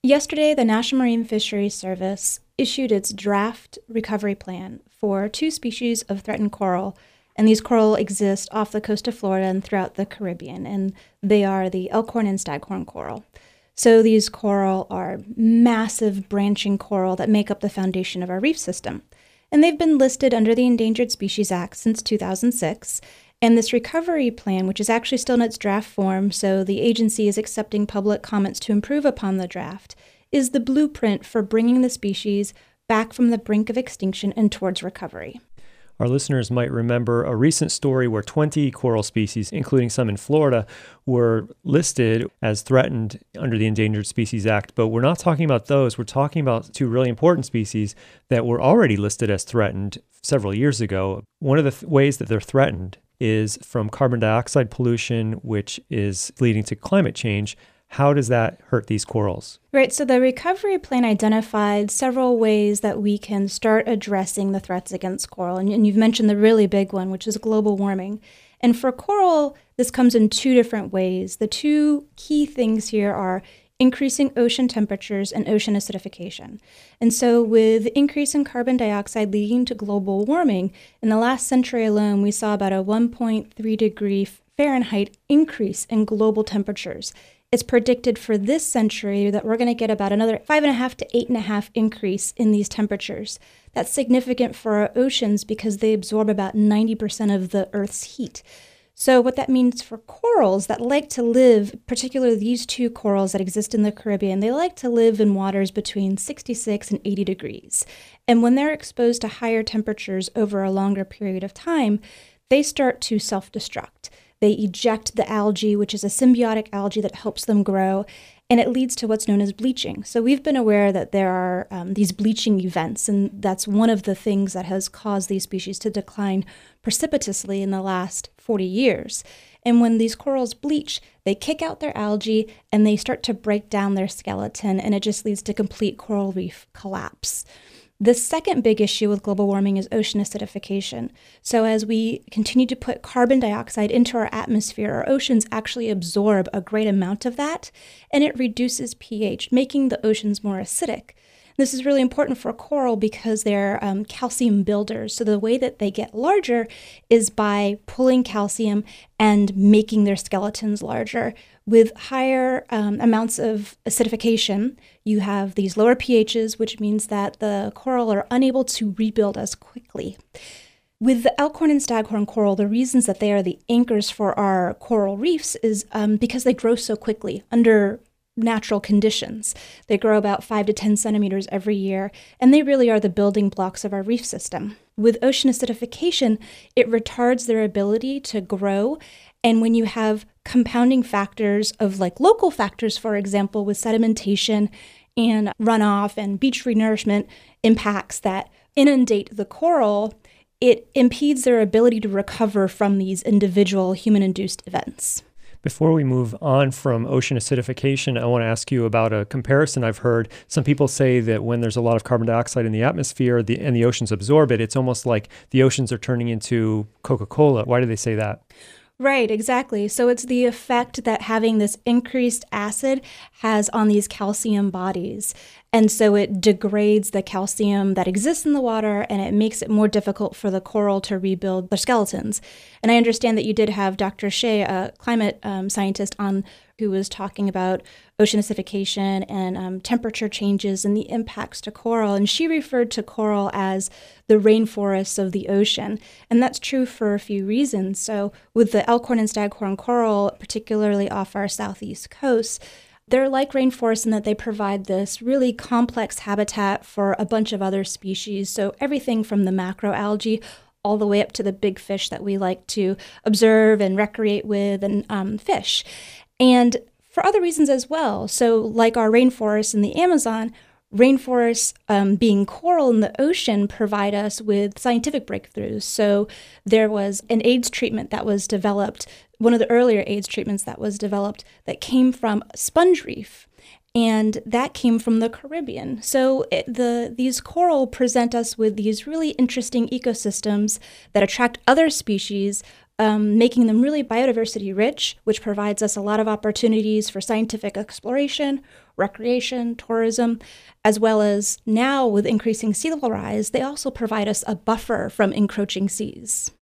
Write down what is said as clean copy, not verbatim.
Yesterday, the National Marine Fisheries Service issued its draft recovery plan for two species of threatened coral, and these coral exist off the coast of Florida and throughout the Caribbean, and they are the elkhorn and staghorn coral. So these coral are massive branching coral that make up the foundation of our reef system, and they've been listed under the Endangered Species Act since 2006. And this recovery plan, which is actually still in its draft form, so the agency is accepting public comments to improve upon the draft, is the blueprint for bringing the species back from the brink of extinction and towards recovery. Our listeners might remember a recent story where 20 coral species, including some in Florida, were listed as threatened under the Endangered Species Act. But we're not talking about those. We're talking about two really important species that were already listed as threatened several years ago. One of the ways that they're threatened is from carbon dioxide pollution, which is leading to climate change. How does that hurt these corals? Right, so the recovery plan identified several ways that we can start addressing the threats against coral. And you've mentioned the really big one, which is global warming. And for coral, this comes in two different ways. The two key things here are increasing ocean temperatures and ocean acidification. And so with increase in carbon dioxide leading to global warming, in the last century alone, we saw about a 1.3 degree Fahrenheit increase in global temperatures. It's predicted for this century that we're going to get about another 5.5 to 8.5 increase in these temperatures. That's significant for our oceans because they absorb about 90% of the Earth's heat. So what that means for corals that like to live, particularly these two corals that exist in the Caribbean, they like to live in waters between 66 and 80 degrees. And when they're exposed to higher temperatures over a longer period of time, they start to self-destruct. They eject the algae, which is a symbiotic algae that helps them grow, and it leads to what's known as bleaching. So we've been aware that there are these bleaching events, and that's one of the things that has caused these species to decline precipitously in the last 40 years. And when these corals bleach, they kick out their algae and they start to break down their skeleton, and it just leads to complete coral reef collapse. The second big issue with global warming is ocean acidification. So as we continue to put carbon dioxide into our atmosphere, our oceans actually absorb a great amount of that, and it reduces pH, making the oceans more acidic. This is really important for coral because they're calcium builders. So the way that they get larger is by pulling calcium and making their skeletons larger. With higher amounts of acidification, you have these lower pHs, which means that the coral are unable to rebuild as quickly. With the elkhorn and staghorn coral, the reasons that they are the anchors for our coral reefs is because they grow so quickly under natural conditions. They grow about 5 to 10 centimeters every year, and they really are the building blocks of our reef system. With ocean acidification, it retards their ability to grow, and when you have compounding factors of like local factors, for example, with sedimentation and runoff and beach renourishment impacts that inundate the coral, it impedes their ability to recover from these individual human-induced events. Before we move on from ocean acidification, I want to ask you about a comparison I've heard. Some people say that when there's a lot of carbon dioxide in the atmosphere and the oceans absorb it, it's almost like the oceans are turning into Coca-Cola. Why do they say that? Right, exactly. So it's the effect that having this increased acid has on these calcium bodies. And so it degrades the calcium that exists in the water, and it makes it more difficult for the coral to rebuild their skeletons. And I understand that you did have Dr. Shea, a climate scientist, on who was talking about ocean acidification and temperature changes and the impacts to coral. And she referred to coral as the rainforests of the ocean. And that's true for a few reasons. So with the elkhorn and staghorn coral, particularly off our southeast coast, they're like rainforests in that they provide this really complex habitat for a bunch of other species. So everything from the macroalgae all the way up to the big fish that we like to observe and recreate with and fish. And for other reasons as well. So like our rainforests in the Amazon, rainforests being coral in the ocean provide us with scientific breakthroughs. So there was an AIDS treatment that was developed, one of the earlier AIDS treatments that was developed that came from sponge reef. And that came from the Caribbean. So these coral present us with these really interesting ecosystems that attract other species making them really biodiversity rich, which provides us a lot of opportunities for scientific exploration, recreation, tourism, as well as now with increasing sea level rise, they also provide us a buffer from encroaching seas.